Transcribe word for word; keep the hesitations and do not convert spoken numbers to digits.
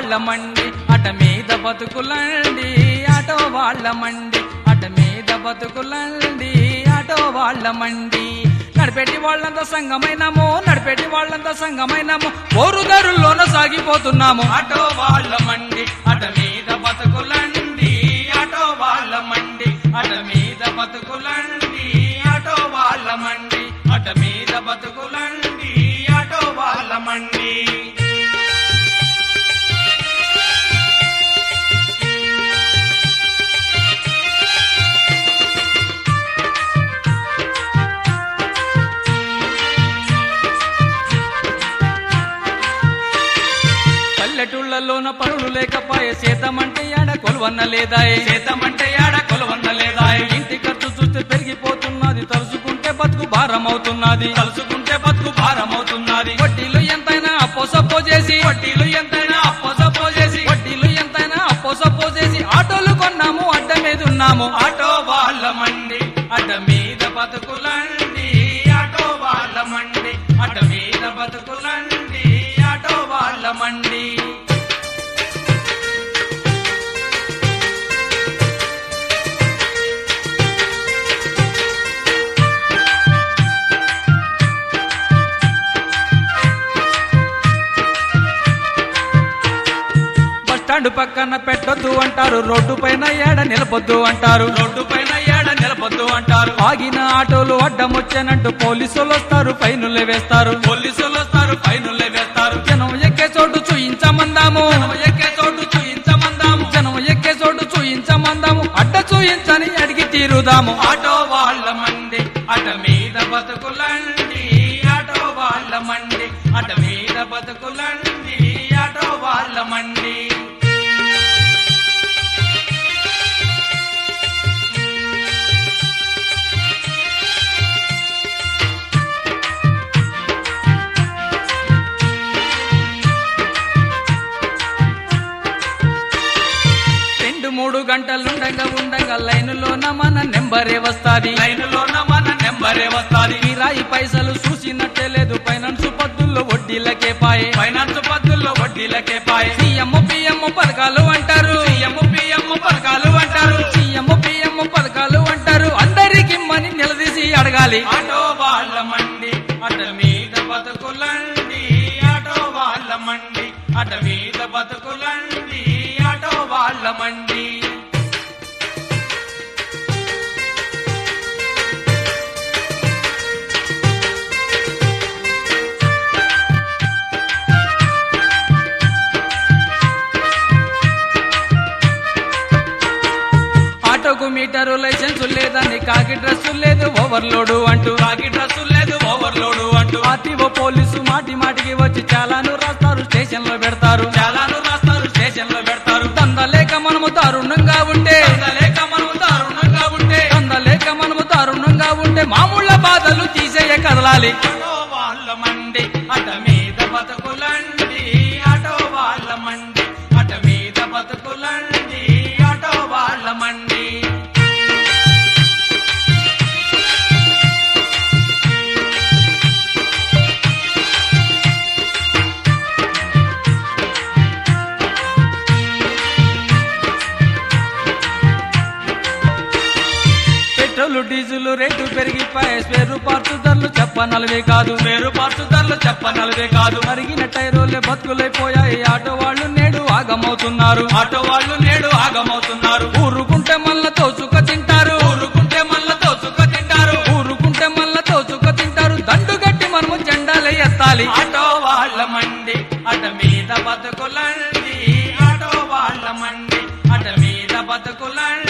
వాళ్ళమండి అట మీద బతుకులండి ఆటో వాళ్ళమండి అట మీద బతుకులండి ఆటో వాళ్ళమండి నడిపెట్టి వాళ్ళంతా సంగమైనాము నడిపెట్టి వాళ్ళంతా సంగమైనాము ఓరుదారుల్లోన సాగిపోతున్నాము ఆటో వాళ్ళమండి అట మీద బతుకులండి ఆటో వాళ్ళమండి అట మీద బతుకులండి ఆటో వాళ్ళమండి అట మీద బతుకులండి ఆటో వాళ్ళమండి పల్లెటూళ్ళలోన పనులు లేకపాయే సేతమంటే ఆడ కొలువన్న లేదాయే సేతమంటే ఆడ కొలువన్న లేదాయే ఇంటి ఖర్చు చూస్తే పెరిగిపోతున్నది తలుచుకుంటే బతుకు భారం అవుతున్నది తలుచుకుంటే బతుకు భారం అవుతున్నది వడ్డీలు ఎంతైనా అప్పో సప్పో చేసి వడ్డీలు ఎంతైనా అప్పో సప్పో చేసి వడ్డీలు ఎంతైనా అప్పో సప్పో చేసి ఆటోలు కొన్నాము అడ్డ మీద ఉన్నాము ఆటో వాళ్ళమండి అడ్డ మీద బతుకులండి ఆటో వాళ్ళమండి అడ్డ మీద బతుకులండి ఆటో వాళ్ళమండి స్టాండ్ పక్కన పెట్టొద్దు అంటారు రోడ్డు పైన ఏడ నిలబొద్దు అంటారు రోడ్డు పైన ఏడ నిలబొద్దు అంటారు ఆగిన ఆటోలు అడ్డం వచ్చానంటూ పోలీసులు వస్తారు ఫైనులే వేస్తారు పోలీసులు వస్తారు ఫైనులే వేస్తారు జనం ఎక్కే చోటు చూయించమందాము జనం ఎక్కే చోటు చూయించమందాము జనం ఎక్కే చోటు చూయించమందాము అడ్డ చూయించని అడిగి తీరుదాము ఆటో వాళ్ళమండి అట మీద బతుకులండి ఆటో వాళ్ళమండి అట మీద బతుకులండి ఆటో వాళ్ళమండి మూడు గంటలుండగా ఉండగా లైనులోన మన నెంబరే వస్తాది లైనులోన మన నెంబరే వస్తాది కిరాయి పైసలు చూసినట్టే లేదు ఫైనాన్స్ పద్దుల్లో వడ్డీలకే పాయే ఫైనాన్స్ పద్దుల్లో వడ్డీలకే పాయే సీఎం పిఎం పథకాలు అంటారు సీఎం పిఎం పథకాలు అంటారు సీఎం పిఎం పథకాలు అంటారు అందరికి మని నిలదీసి అడగాలి ఆటో వాళ్ళమండి అట మీద బతుకులండి ఆటో వాళ్ళమండి అట మీద బతుకులండి ఆటో వాళ్ళమండి ఆటోకు మీటరు లైసెన్స్ లేదని కాకి డ్రెస్సు లేదు ఓవర్లోడు అంటూ కాకి డ్రెస్సు లేదు ఓవర్లోడు అంటూ ఆర్టీఓ పోలీసు మాటి మాటికి వచ్చి చాలాను రాస్తారు స్టేషన్ లో పెడతారు చాలాను రాస్తారు స్టేషన్ లో పెడతారు దందలేక మనము దారుణంగా ఉంటే దందలేక మనము దారుణంగా ఉంటే దందలేక మనము దారుణంగా ఉంటే మామూళ్ళ బాధలు తీసేయ కదలాలి ఆటో వాళ్ళమండి అట మీద బతుకులండి ఆటో వాళ్ళమండి అట మీద బతుకులండి ఆటో వాళ్ళమండి పెట్రోలు డీజిల్ రేటు పెరిగిపోయే స్పేరు పార్ట్స్ ధరలు చెప్పనలవే కాదు స్పేరు పార్ట్స్ ధరలు చెప్పనలవే కాదు మరిగిన టైరోలే బతుకులైపోయాయి ఆటో వాళ్ళు నేడు ఆగమవుతున్నారు ఆటో వాళ్ళు నేడు ఆగమవుతున్నారు ఊరుకుంటే మళ్ళ తోచుక తింటారు ఊరుకుంటే మళ్ళ తోచుక తింటారు ఊరుకుంటే మళ్ళ తోచుక తింటారు దండు గట్టి మనము జెండాలే ఎత్తాలి ఆటో వాళ్ళమండి అట మీద బతుకులండి ఆటో వాళ్ళమండి అట మీద బతుకులండి